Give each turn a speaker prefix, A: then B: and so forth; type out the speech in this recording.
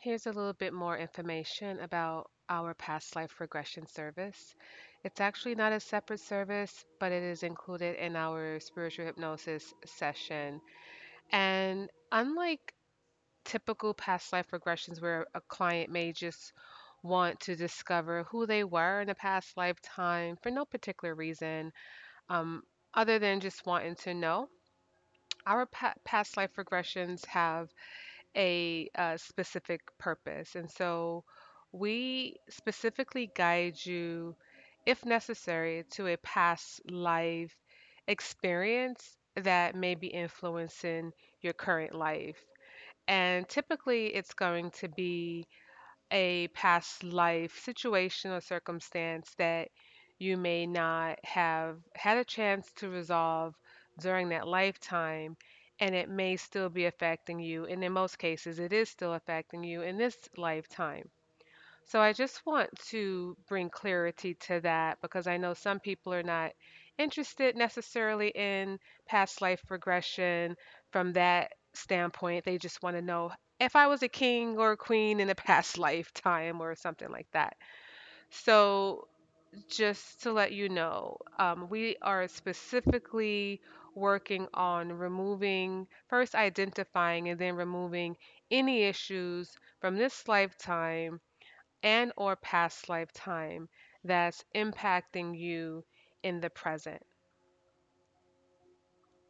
A: Here's a little bit more information about our past life regression service. It's actually not a separate service, but it is included in our spiritual hypnosis session. And unlike typical past life regressions where a client may just want to discover who they were in a past lifetime for no particular reason, um, other than just wanting to know, our past life regressions have a specific purpose. And so we specifically guide you, if necessary, to a past life experience that may be influencing your current life. And typically, it's going to be a past life situation or circumstance that you may not have had a chance to resolve during that lifetime, and it may still be affecting you. And in most cases, it is still affecting you in this lifetime. So I just want to bring clarity to that because I know some people are not interested necessarily in past life regression from that standpoint. They just want to know if I was a king or a queen in a past lifetime or something like that. So just to let you know, we are specifically working on removing, first identifying and then removing any issues from this lifetime and or past lifetime that's impacting you in the present.